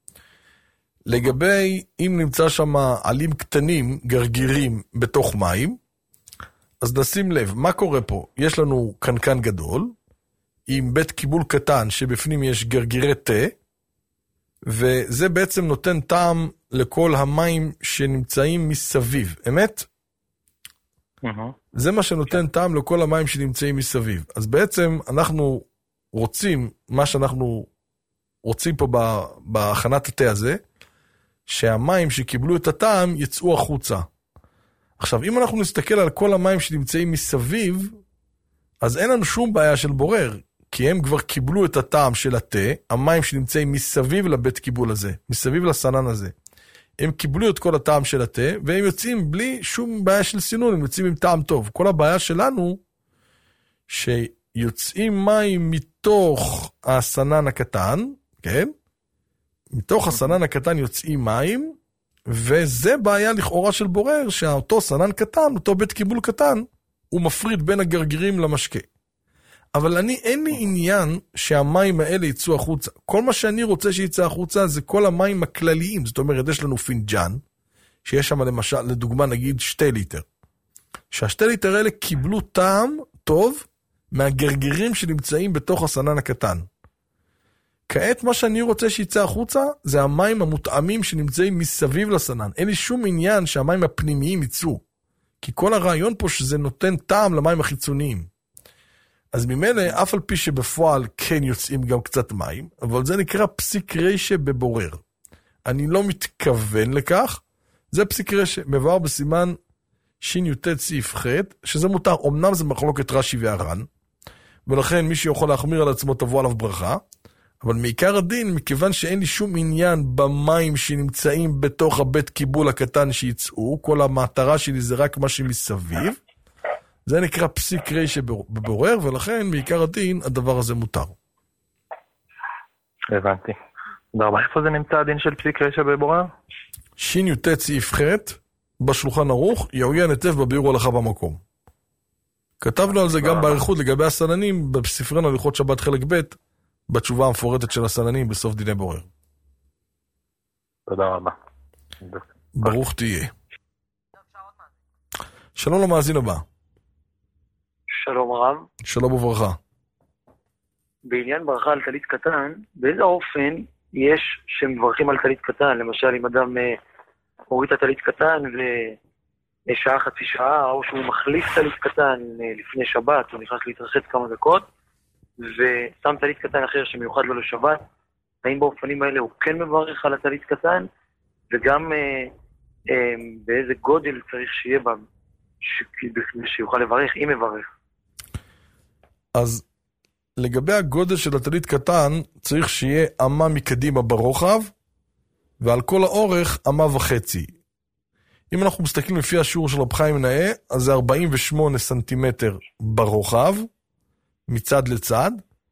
לגבי אם נמצא שם עלים קטנים, גרגירים בתוך מים, אז נשים לב, מה קורה פה? יש לנו קנקן גדול, עם בית קיבול קטן שבפנים יש גרגירי תה, וזה בעצם נותן טעם לכל המים שנמצאים מסביב. אמת? זה מה שנותן טעם לכל המים שנמצאים מסביב. אז בעצם אנחנו רוצים, מה שאנחנו רוצים פה בהכנת התה הזה, שהמים שקיבלו את הטעם יצאו החוצה. עכשיו, אם אנחנו נסתכל על כל המים שנמצאים מסביב, אז אין לנו שום בעיה של בורר, כי הם כבר קיבלו את הטעם של התה, המים שנמצאים מסביב לבית קיבול הזה, מסביב לסנן הזה. הם קיבלו את כל הטעם של התה, והם יוצאים בלי שום בעיה של סינון, הם יוצאים עם טעם טוב. כל הבעיה שלנו, שיוצאים מים מתוך הסנן הקטן, כן? מתוך הסנן הקטן יוצאים מים, וזה בעיה לכאורה של בורר, שאותו סנן קטן, אותו בית קיבול קטן, הוא מפריד בין הגרגירים למשקה. אבל אין לי עניין שהמים האלה יצאו החוצה. כל מה שאני רוצה שיצא החוצה זה כל המים הכלליים. זאת אומרת, יש לנו פינג'ן, שיש שם למשל, לדוגמה נגיד 2 ליטר. שה2 ליטר האלה קיבלו טעם טוב מהגרגירים שנמצאים בתוך הסנן הקטן. כעת מה שאני רוצה שיצא החוצה זה המים המותאמים שנמצאים מסביב לסנן. אין לי שום עניין שהמים הפנימיים יצאו. כי כל הרעיון פה שזה נותן טעם למים החיצוניים. אז ממילא, אף על פי שבפועל כן יוצאים גם קצת מים, אבל זה נקרא פסיק רשע בבורר. אני לא מתכוון לכך, זה פסיק רשע, מבואר בסימן שי"ט סעיף ח', שזה מותר, אמנם זה מחלוקת רש"י והר"ן, ולכן מי שיכול להחמיר על עצמו תבוא עליו ברכה, אבל מעיקר הדין, מכיוון שאין לי שום עניין במים שנמצאים בתוך הבית קיבול הקטן שיצאו, כל המטרה שלי זה רק מה שמסביב, זה נקרא פסיק רשע בבורר, ולכן מעיקר הדין הדבר הזה מותר. הבנתי. איפה זה נמצא הדין של פסיק רשע בבורר? שי"ט סעיף ח' בשולחן ערוך, יעוין היטב בביאור הלכה במקום. כתבנו על זה גם באריכות לגבי הסננים, בספרנו הלכות שבת חלק ב', בתשובה המפורטת של הסננים בסוף דיני בורר. תודה רבה. ברוך תהיה. שלום למאזין הבא. שלום רב. שלום וברכה. בעניין ברכה על טלית קטן, באיזה אופן יש שמברכים על טלית קטן? למשל, אם אדם מוריד את הטלית קטן ושעה חצי שעה, או שהוא מחליף טלית קטן לפני שבת, הוא נכנס להתרחץ כמה דקות, ושם טלית קטן אחר שמיוחד לו לשבת, האם באופנים האלה הוא כן מברך על הטלית קטן, וגם באיזה גודל צריך שיהיה בה, שיוכל לברך, אם מברך. אז לגבי הגודל של הטלית קטן, צריך שיהיה אמה מקדימה ברוחב, ועל כל האורך אמה וחצי. אם אנחנו מסתכלים לפי השיעור של רב חיים נאה, אז זה 48 סנטימטר ברוחב, מצד לצד,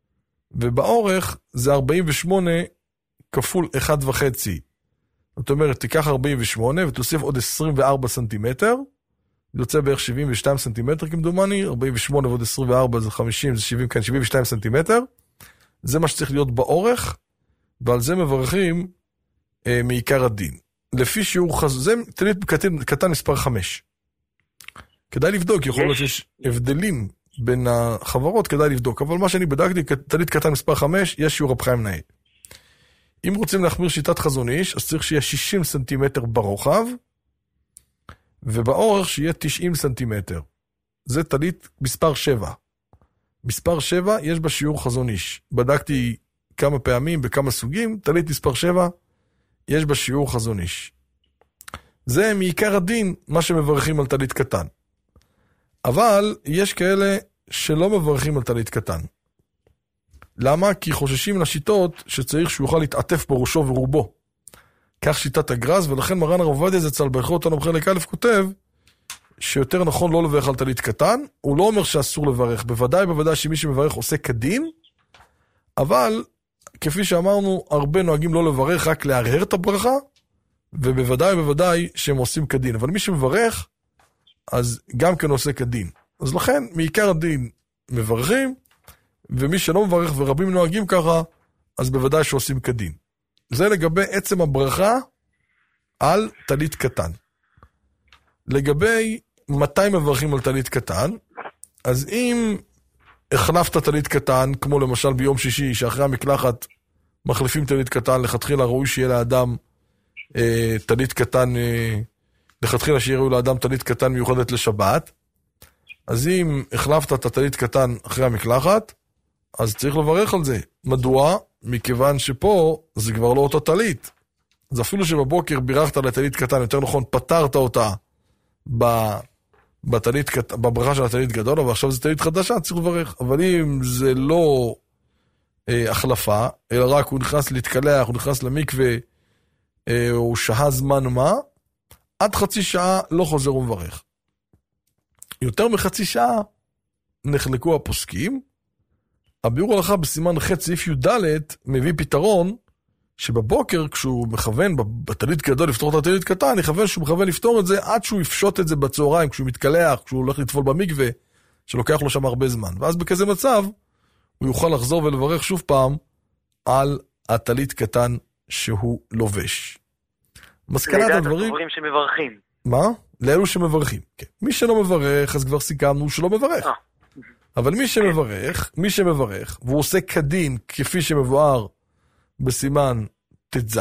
ובאורך זה 48 כפול 1.5. זאת אומרת, תיקח 48 ותוסיף עוד 24 סנטימטר, יוצא בערך 72 סנטימטר כמדומני, 48 ועוד 24 זה 50, זה 70, כן, 72 סנטימטר. זה מה שצריך להיות באורך, ועל זה מברכים מעיקר הדין. לפי שיעור זה טלית קטן מספר 5. כדאי לבדוק, יכול להיות שיש הבדלים בין החברות, כדאי לבדוק, אבל מה שאני בדקתי, טלית קטן מספר 5, יש שיעור רב חיים נאה. אם רוצים להחמיר שיטת חזון איש, אז צריך שיהיה 60 סנטימטר ברוחב, ובאורך שיהיה 90 סנטימטר. זה טלית מספר 7. מספר 7 יש בה שיעור חזון איש. בדקתי כמה פעמים בכמה סוגים, טלית מספר 7 יש בה שיעור חזון איש. זה מעיקר הדין מה שמברכים על טלית קטן. אבל יש כאלה שלא מברכים על טלית קטן. למה? כי חוששים לשיטות שצריך שהוא יוכל להתעטף בראשו ורובו. כך שיטת הגרז, ולכן מרן הרב עובדיה זצ"ל ברכות אותנו בחלק א' כותב שיותר נכון לא לברך על טלית קטן. הוא לא אומר שאסור לברך, בוודאי שמי שמברך עושה כדין, אבל כפי שאמרנו, הרבה נוהגים לא לברך, רק להרהר את הברכה, ובוודאי שהם עושים כדין. אבל מי שמברך, אז גם כן עושה כדין. אז לכן, מעיקר הדין מברכים, ומי שלא מברך ורבים נוהגים ככה, אז בוודאי שעושים כדין. זה לגבי עצם הברכה על טלית קטן. לגבי מתי מברכים על טלית קטן, אז אם החלפת טלית קטן, כמו למשל ביום שישי, שאחרי המקלחת מחליפים טלית קטן, לכתחילה ראוי שיהיה לאדם טלית קטן, לכתחילה שיהיה לאדם טלית קטן מיוחדת לשבת, אז אם החלפת את הטלית קטן אחרי המקלחת, אז צריך לברך על זה. מדוע? מכיוון שפה זה כבר לא אותה טלית. אז אפילו שבבוקר בירכת על הטלית קטן, יותר נכון פתרת אותה בברכה של הטלית גדול, אבל עכשיו זה טלית חדשה, צריך לברך. אבל אם זה לא החלפה, אלא רק הוא נכנס להתקלח, הוא נכנס למקווה, הוא שהה זמן מה, עד חצי שעה לא חוזר ומברך. יותר מחצי שעה נחלקו הפוסקים, הביאור הלכה בסימן ח' סעיף י"ד מביא פתרון שבבוקר כשהוא מכוון בטלית גדול לפתור את הטלית קטן, יכוון שהוא מכוון לפתור את זה עד שהוא יפשוט את זה בצהריים, כשהוא מתקלח, כשהוא הולך לטפול במקווה, שלוקח לו שם הרבה זמן. ואז בכזה מצב הוא יוכל לחזור ולברך שוב פעם על הטלית קטן שהוא לובש. מסקנת הדברים... לדברים שמברכים. מה? לאלו שמברכים. כן. מי שלא מברך, אז כבר סיכמנו שלא מברך. אבל מי שמברך, והוא עושה כדין כפי שמבואר בסימן ט"ז,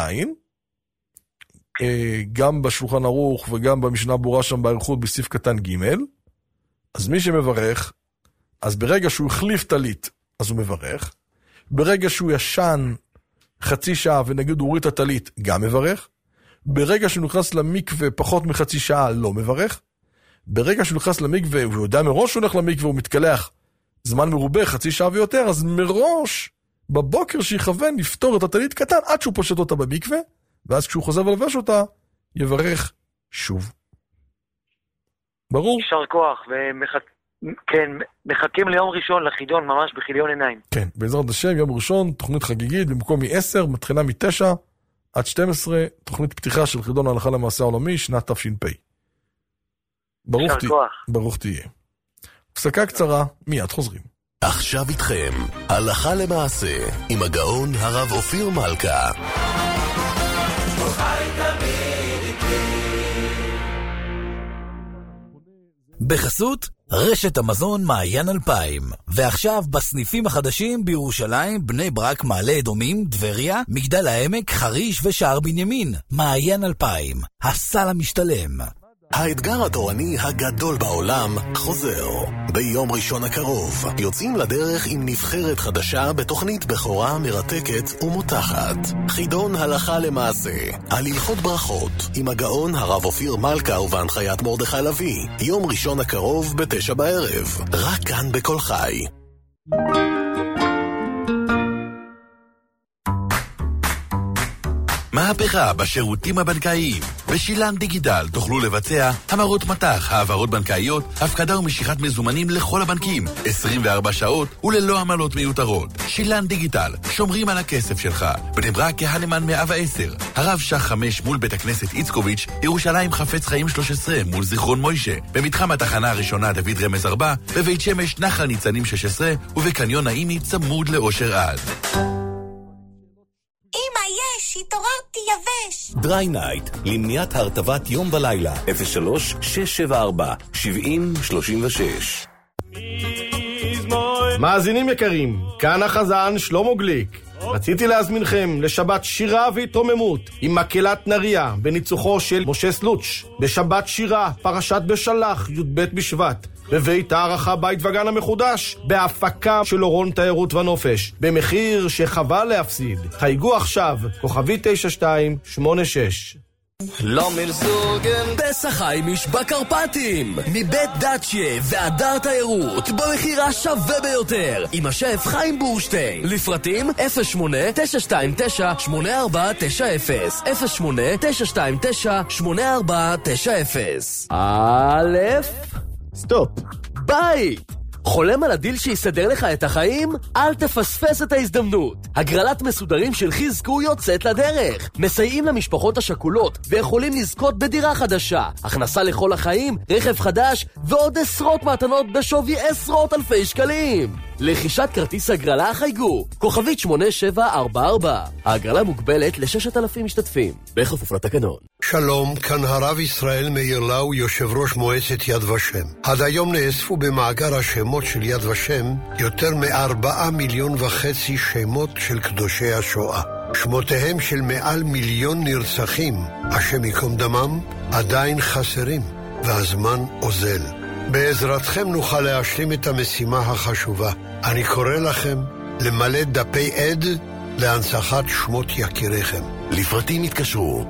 גם בשולחן ערוך וגם במשנה ברורה שם באריכות בסעיף קטן ג', אז מי שמברך, אז ברגע שהוא החליף טלית, אז הוא מברך. ברגע שהוא ישן חצי שעה ונגיד הוא הוריד את הטלית, גם מברך. ברגע שהוא נכנס למקווה פחות מחצי שעה, לא מברך. ברגע שהוא נכנס למקווה, והוא יודע מראש שהוא הולך למקווה, הוא מתקלח זמן מרובה, חצי שעה ויותר, אז מראש, בבוקר שיכוון לפתור את הטלית קטן, עד שהוא פושט אותה במקווה, ואז כשהוא חוזר ולבש אותה, יברך שוב. ברור? יישר כוח, כן, מחכים ליום ראשון לחידון, ממש בחיליון עיניים. כן, בעזרת השם, יום ראשון, תוכנית חגיגית, במקום מ-10, מתחילה מ-9 עד 12, תוכנית פתיחה של חידון ההלכה למעשה העולמי, שנת תש"פ. ברוך תהיה. הפסקה קצרה, מיד חוזרים. עכשיו איתכם, הלכה למעשה, עם הגאון הרב אופיר מלכה. בחסות רשת המזון מעיין 2000, ועכשיו בסניפים החדשים בירושלים, בני ברק, מעלה אדומים, דבריה, מגדל העמק, חריש ושער בנימין. מעיין 2000, הסל המשתלם. האתגר התורני הגדול בעולם חוזר. ביום ראשון הקרוב יוצאים לדרך עם נבחרת חדשה בתוכנית בכורה מרתקת ומותחת. חידון הלכה למעשה על הלכות ברכות עם הגאון הרב אופיר מלכה ובהנחיית מרדכי לוי. יום ראשון הקרוב ב9 בערב. רק כאן בכל חי. מהפכה בשירותים הבנקאיים. בשילן דיגיטל תוכלו לבצע המרות מטח, העברות בנקאיות, הפקדה ומשיכת מזומנים לכל הבנקים, 24 שעות וללא עמלות מיותרות. שילן דיגיטל, שומרים על הכסף שלך. בני ברק כהנמן 110, הרב שח 5 מול בית הכנסת איצקוביץ', ירושלים חפץ חיים 13 מול זיכרון מוישה, במתחם התחנה הראשונה דוד רמז 4, בבית שמש נחל ניצנים 16 ובקניון האימי צמוד לאושר עד. התעוררתי יבש. דריי נייט, למניעת הרטבת יום ולילה, 03-674-7036. מאזינים יקרים, כאן החזן שלמה גליק. רציתי להזמינכם לשבת שירה והתרוממות עם מקהלת נריה בניצוחו של משה סלוץ' בשבת שירה, פרשת בשלח, י"ב בשבט, בבית הערכה בית וגן המחודש, בהפקה של אורון תיירות ונופש, במחיר שחבל להפסיד. חייגו עכשיו, כוכבי 9286. לא מרזוגן פסח חיימיש בקרפטים מבית דאצ'יה והדר תיירות במחיר השווה ביותר עם השף חיים בורשטיין. לפרטים 08-929-8490 08-929-8490. א' סטופ. בית! חולם על הדיל שיסדר לך את החיים? אל תפספס את ההזדמנות. הגרלת מסודרים של חזקו יוצאת לדרך. מסייעים למשפחות השכולות ויכולים לזכות בדירה חדשה, הכנסה לכל החיים, רכב חדש ועוד עשרות מתנות בשווי עשרות אלפי שקלים. לחישת כרטיס הגרלה חייגו כוכבית 8744. ההגרלה מוגבלת ל6,000 משתתפים בכפוף לתקנון. שלום, כאן הרב ישראל מאיר לאו, יושב ראש מועצת יד ושם. עד היום נאספו במאגר השמות של יד ושם יותר מ4.5 מיליון שמות של קדושי השואה. שמותיהם של מעל 1,000,000 נרצחים, השם יקום דמם, עדיין חסרים, והזמן אוזל. בעזרתכם נוכל להשלים את המשימה החשובה. אני קורא לכם למלא דפי עד להנצחת שמות יקיריכם. לפרטים התקשרו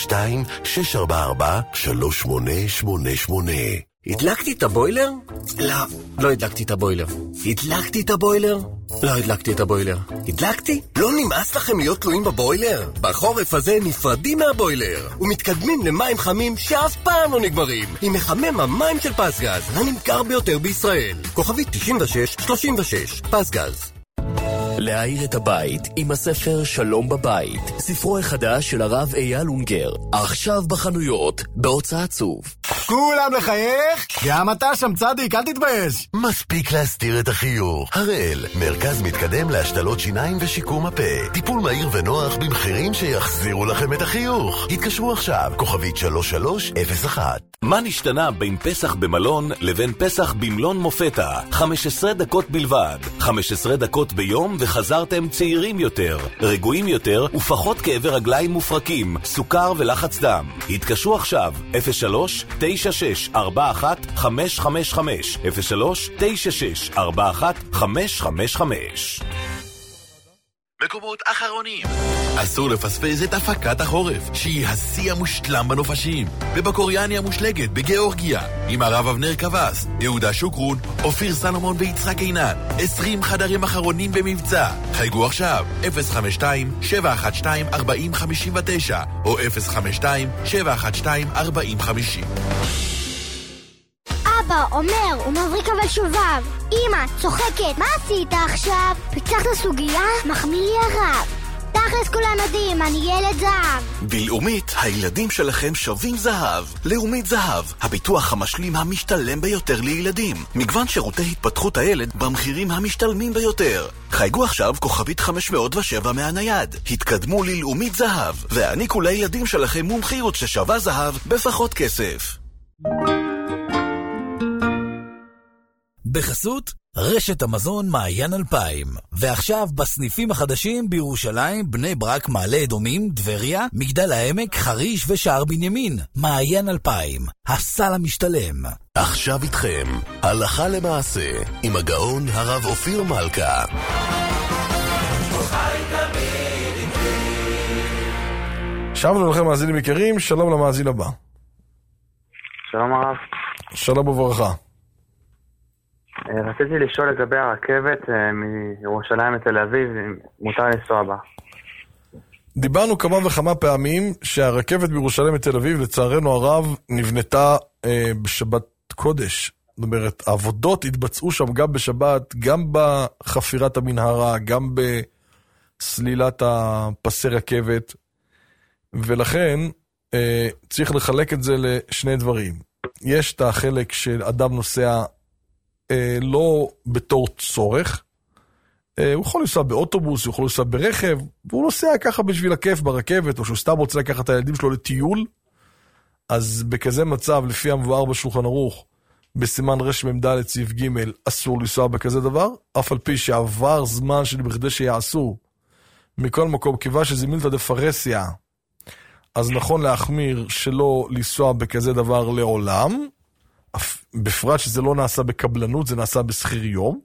02-644-3888. הדלקתי את הבוילר? לא הדלקתי את הבוילר. הדלקתי את הבוילר? לא הדלקתי את הבוילר. הדלקתי? לא נמאס לכם להיות תלויים בבוילר? בחורף הזה נפרדים מהבוילר ומתקדמים למים חמים שאף פעם לא נגמרים עם מחמם המים של פסגז, הנמכר ביותר בישראל. כוכבית 9636 פסגז. להאיר את הבית עם הספר שלום בבית, ספרו החדש של הרב אייל אונגר, עכשיו בחנויות בהוצאת צוף. כולם לחייך? גם אתה שם צדיק, אל תתבייש. מספיק להסתיר את החיוך. הראל, מרכז מתקדם להשתלות שיניים ושיקום הפה. טיפול מהיר ונוח במחירים שיחזירו לכם את החיוך. התקשרו עכשיו, כוכבית 3301. מה נשתנה בין פסח במלון לבין פסח במלון מופתה? 15 דקות בלבד. 15 דקות ביום וחזרתם צעירים יותר, רגועים יותר ופחות כאבי רגליים מופרקים, סוכר ולחץ דם. התקשרו עכשיו, 03-9641-555 03-9641-555. מקומות אחרונים. אסור לפספס את הפקת החורף, שהיא השיא המושלם בנופשים. בבקוריאני המושלגת בגיאורגיה, עם הרב אבנר קבס, יהודה שוקרון, אופיר סלומון ויצחק עינן. 20 חדרים אחרונים במבצע. חייגו עכשיו, 052-712-4059 או 052-712-4050. אבא אומר, הוא מבריק אבל שובב. אמא, צוחקת, מה עשית עכשיו? פיצחת סוגיה? מחמיא לי הרב. תכלס כולם יודעים, אני ילד זהב. בלאומית, הילדים שלכם שווים זהב. לאומית זהב, הביטוח המשלים המשתלם ביותר לילדים. מגוון שירותי התפתחות הילד במחירים המשתלמים ביותר. חייגו עכשיו כוכבית 507 מהנייד. התקדמו ללאומית זהב, והעניקו לילדים שלכם מומחיות ששווה זהב בפחות כסף. בחסות רשת המזון מעיין 2000. ועכשיו בסניפים החדשים בירושלים, בני ברק, מעלה אדומים, דבריה, מגדל העמק, חריש ושער בנימין. מעיין 2000, הסל המשתלם. עכשיו איתכם, הלכה למעשה, עם הגאון הרב אופיר מלכה. שבנו לכם מאזינים יקרים, שלום למאזין הבא. שלום הרב. שלום וברכה. רציתי לשאול לגבי הרכבת מירושלים לתל אביב, מותר לנסוע בה. דיברנו כמה וכמה פעמים שהרכבת בירושלים לתל אביב, לצערנו הרב, נבנתה בשבת קודש. זאת אומרת, העבודות התבצעו שם גם בשבת, גם בחפירת המנהרה, גם בסלילת הפסי רכבת, ולכן צריך לחלק את זה לשני דברים. יש את החלק שאדם נוסע לא בתור צורך, הוא יכול לנסוע באוטובוס, הוא יכול לנסוע ברכב, והוא נוסע ככה בשביל הכיף ברכבת, או שהוא סתם רוצה לקחת את הילדים שלו לטיול. אז בכזה מצב, לפי המבואר בשולחן ערוך, בסימן רמ"ד סעיף ג' אסור לנסוע בכזה דבר, אף על פי שעבר זמן של בכדי שיעשו. מכל מקום, כיוון שזה מילתא דפרסיה, אז נכון להחמיר שלא לנסוע בכזה דבר לעולם, בפרט שזה לא נעשה בקבלנות, זה נעשה בשכיר יום.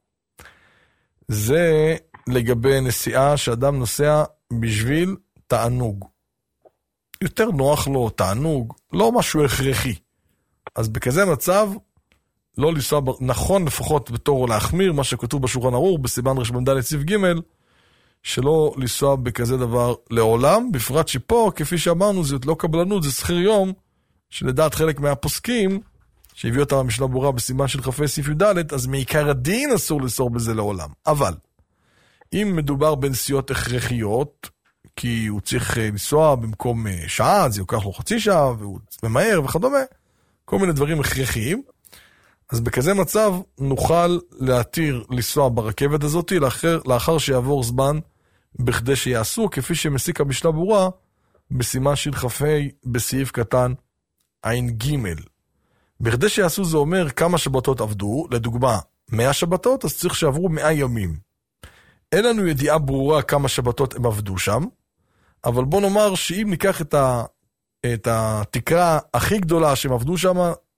זה לגבי נסיעה שאדם נוסע בשביל תענוג. יותר נוח לו, תענוג, לא משהו הכרחי. אז בכזה מצב, לא לנסוע, נכון לפחות בתור להחמיר, מה שכתוב בשולחן ערוך, בסימן רמ"ד סעיף ג', שלא לנסוע בכזה דבר לעולם, בפרט שפה, כפי שאמרנו, זה לא קבלנות, זה שכיר יום, שלדעת חלק מהפוסקים, שהביא אותם המשנה ברורה בסימן של כ"ה סעיף י"ד, אז מעיקר הדין אסור לנסוע בזה לעולם. אבל, אם מדובר בנסיעות הכרחיות, כי הוא צריך לנסוע במקום שעה, אז יוקח לו חצי שעה, והוא ממהר וכדומה, כל מיני דברים הכרחיים, אז בכזה מצב נוכל להתיר לנסוע ברכבת הזאת, לאחר שיעבור זמן בכדי שיעשו, כפי שמסיק המשנה ברורה, בסימן של כ"ה בסעיף קטן עין ג'. בכדי שיעשו זה אומר כמה שבתות עבדו, לדוגמה 100 שבתות, אז צריך שעברו 100 ימים. אין לנו ידיעה ברורה כמה שבתות הם עבדו שם, אבל בוא נאמר שאם ניקח את התקרה הכי גדולה שהם עבדו שם,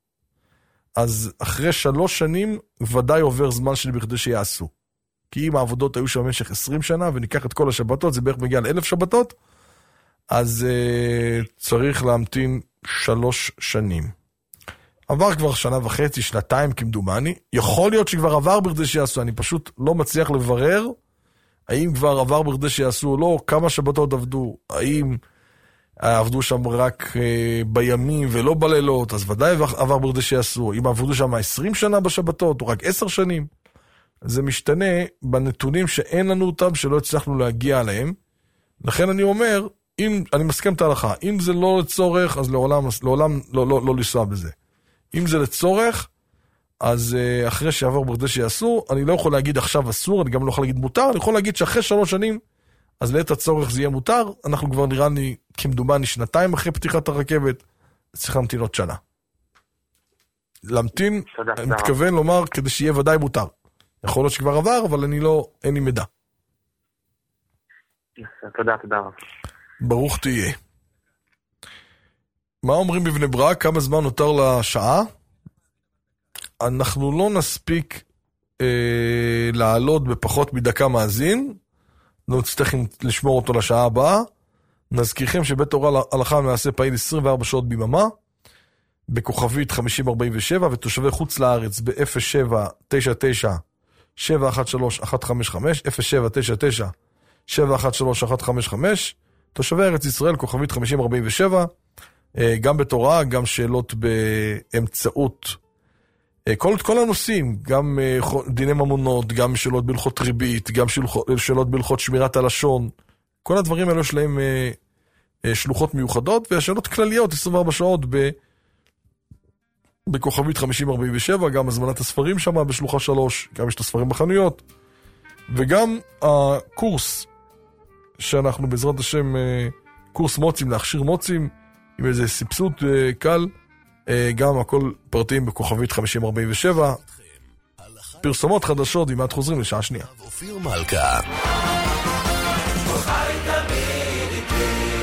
אז אחרי 3 שנים ודאי עובר זמן שלי בכדי שיעשו. כי אם העבודות היו שם במשך 20 שנה, וניקח את כל השבתות, זה בערך מגיע ל1,000 שבתות, אז צריך להמתין 3 שנים. עבר כבר 1.5 שנה, 2 כמדומני, יכול להיות שכבר עבר בכדי שיעשו, אני פשוט לא מצליח לברר, האם כבר עבר בכדי שיעשו או לא, כמה שבתות עבדו, האם עבדו שם רק בימים ולא בלילות, אז ודאי עבר בכדי שיעשו, אם עבדו שם 20 שנה בשבתות, או רק 10 שנים, זה משתנה בנתונים שאין לנו אותם, שלא הצלחנו להגיע עליהם, לכן אני אומר, אני מסכים את ההלכה, אם זה לא לצורך, אז לעולם לא לנסוע בזה. אם זה לצורך, אז אחרי שעבר בכדי שיעשו, אני לא יכול להגיד עכשיו אסור, אני גם לא יכול להגיד מותר, אני יכול להגיד שאחרי 3 שנים, אז לעת הצורך זה יהיה מותר, אנחנו כבר נראה לי כמדומני 2 אחרי פתיחת הרכבת, צריך להמתין עוד שנה. להמתין, אני מתכוון לומר, כדי שיהיה ודאי מותר. יכול להיות שכבר עבר, אבל אין לי מידע. תודה. ברוך תהיה. מה אומרים בבני ברק? כמה זמן נותר לשעה? אנחנו לא נספיק לעלות בפחות מדקה מאזין, נצטרך לשמור אותו לשעה הבאה. נזכירכם שבית תורה הלכה למעשה פעיל 24 שעות ביממה, בכוכבית 5047, ותושבי חוץ לארץ ב-0799 713-155, 0799 713-155, תושבי ארץ ישראל, כוכבית 5047, גם בתורה, גם שאלות באמצעות כל הנושאים, גם דיני ממונות, גם שאלות בהלכות ריבית, גם שאלות בהלכות שמירת הלשון, כל הדברים האלו יש להם שלוחות מיוחדות, והשאלות כלליות 24 שעות בכוכבית 5047, גם הזמנת הספרים שם בשלוחה 3, גם יש את הספרים בחנויות, וגם הקורס שאנחנו בעזרת השם, קורס מוצים, להכשיר מוצים, עם איזה סבסוד קל, גם הכל פרטים בכוכבית 5047, פרסומות חדשות, ומעט חוזרים לשעה שנייה. אופיר מלכה. חי תמיד איתי